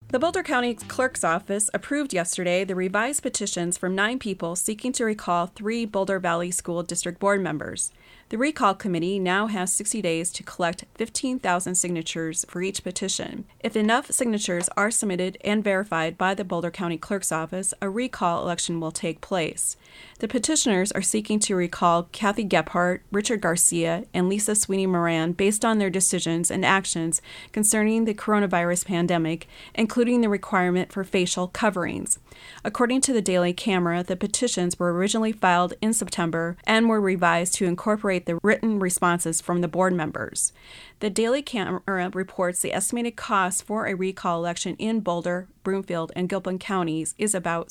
The Boulder County Clerk's Office approved yesterday the revised petitions from 9 people seeking to recall 3 Boulder Valley School District Board members. The recall committee now has 60 days to collect 15,000 signatures for each petition. If enough signatures are submitted and verified by the Boulder County Clerk's Office, a recall election will take place. The petitioners are seeking to recall Kathy Gephardt, Richard Garcia, and Lisa Sweeney Moran based on their decisions and actions concerning the coronavirus pandemic, including the requirement for facial coverings. According to the Daily Camera, the petitions were originally filed in September and were revised to incorporate the written responses from the board members. The Daily Camera reports the estimated cost for a recall election in Boulder, Broomfield, and Gilpin counties is about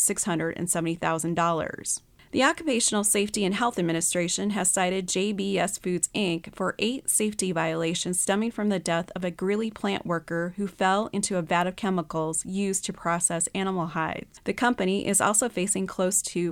$670,000. The Occupational Safety and Health Administration has cited JBS Foods, Inc. for 8 safety violations stemming from the death of a Greeley plant worker who fell into a vat of chemicals used to process animal hides. The company is also facing close to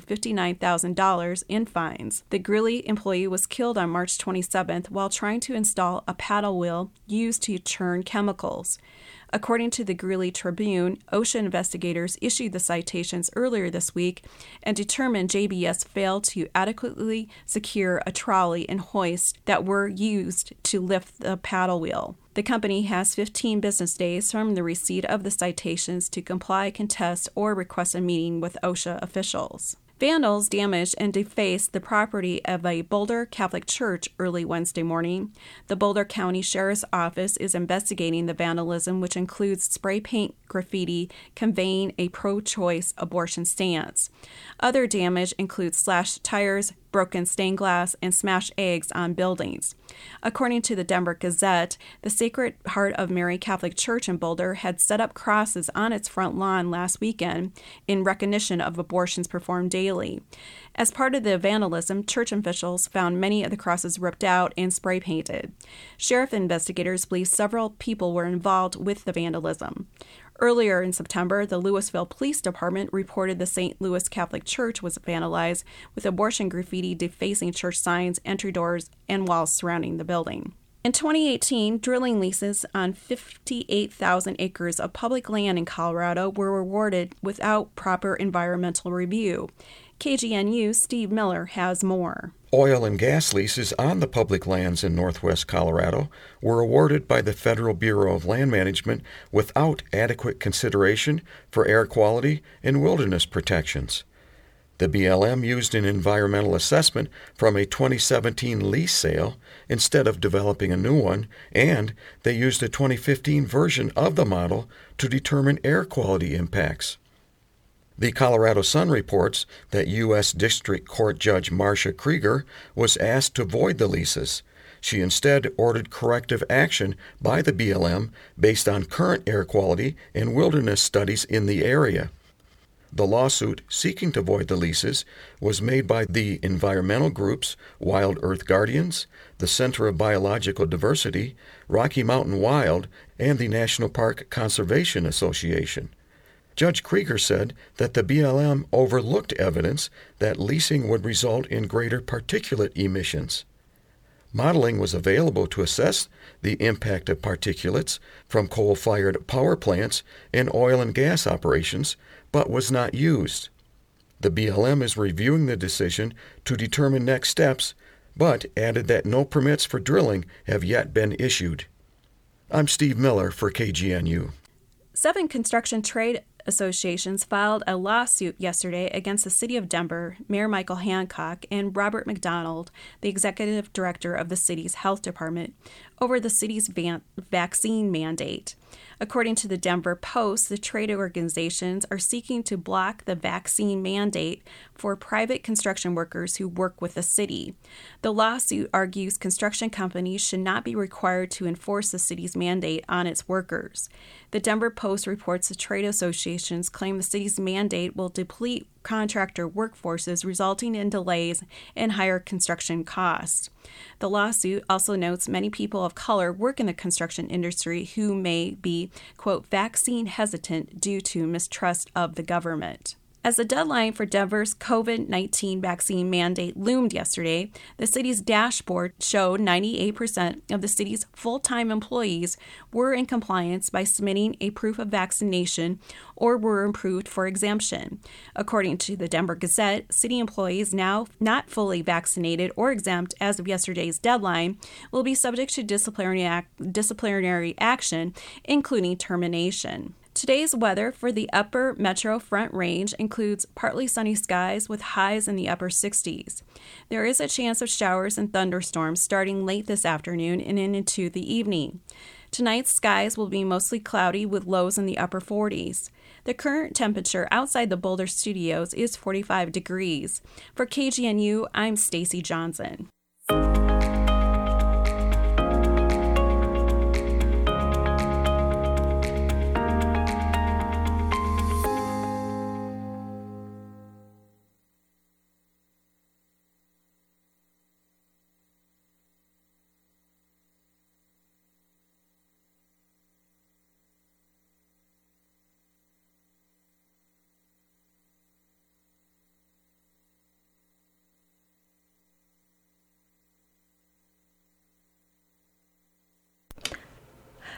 $59,000 in fines. The Greeley employee was killed on March 27th while trying to install a paddle wheel used to churn chemicals. According to the Greeley Tribune, OSHA investigators issued the citations earlier this week and determined JBS failed to adequately secure a trolley and hoist that were used to lift the paddle wheel. The company has 15 business days from the receipt of the citations to comply, contest, or request a meeting with OSHA officials. Vandals damaged and defaced the property of a Boulder Catholic church early Wednesday morning. The Boulder County Sheriff's Office is investigating the vandalism, which includes spray paint graffiti conveying a pro-choice abortion stance. Other damage includes slashed tires, broken stained glass, and smashed eggs on buildings. According to the Denver Gazette, the Sacred Heart of Mary Catholic Church in Boulder had set up crosses on its front lawn last weekend in recognition of abortions performed daily. As part of the vandalism, church officials found many of the crosses ripped out and spray painted. Sheriff investigators believe several people were involved with the vandalism. Earlier in September, the Louisville Police Department reported the St. Louis Catholic Church was vandalized with abortion graffiti defacing church signs, entry doors, and walls surrounding the building. In 2018, drilling leases on 58,000 acres of public land in Colorado were awarded without proper environmental review. KGNU's Steve Miller has more. Oil and gas leases on the public lands in northwest Colorado were awarded by the Federal Bureau of Land Management without adequate consideration for air quality and wilderness protections. The BLM used an environmental assessment from a 2017 lease sale instead of developing a new one, and they used a 2015 version of the model to determine air quality impacts. The Colorado Sun reports that U.S. District Court Judge Marcia Krieger was asked to void the leases. She instead ordered corrective action by the BLM based on current air quality and wilderness studies in the area. The lawsuit seeking to void the leases was made by the environmental groups Wild Earth Guardians, the Center of Biological Diversity, Rocky Mountain Wild, and the National Park Conservation Association. Judge Krieger said that the BLM overlooked evidence that leasing would result in greater particulate emissions. Modeling was available to assess the impact of particulates from coal-fired power plants and oil and gas operations, but was not used. The BLM is reviewing the decision to determine next steps, but added that no permits for drilling have yet been issued. I'm Steve Miller for KGNU. 7 construction trade associations filed a lawsuit yesterday against the City of Denver, Mayor Michael Hancock, and Robert McDonald, the executive director of the city's health department, over the city's vaccine mandate. According to the Denver Post, the trade organizations are seeking to block the vaccine mandate for private construction workers who work with the city. The lawsuit argues construction companies should not be required to enforce the city's mandate on its workers. The Denver Post reports the trade associations claim the city's mandate will deplete contractor workforces, resulting in delays and higher construction costs. The lawsuit also notes many people of color work in the construction industry who may be, quote, vaccine hesitant due to mistrust of the government. As the deadline for Denver's COVID-19 vaccine mandate loomed yesterday, the city's dashboard showed 98% of the city's full-time employees were in compliance by submitting a proof of vaccination or were approved for exemption. According to the Denver Gazette, city employees now not fully vaccinated or exempt as of yesterday's deadline will be subject to disciplinary action, including termination. Today's weather for the upper Metro Front Range includes partly sunny skies with highs in the upper 60s. There is a chance of showers and thunderstorms starting late this afternoon and into the evening. Tonight's skies will be mostly cloudy with lows in the upper 40s. The current temperature outside the Boulder studios is 45 degrees. For KGNU, I'm Stacy Johnson.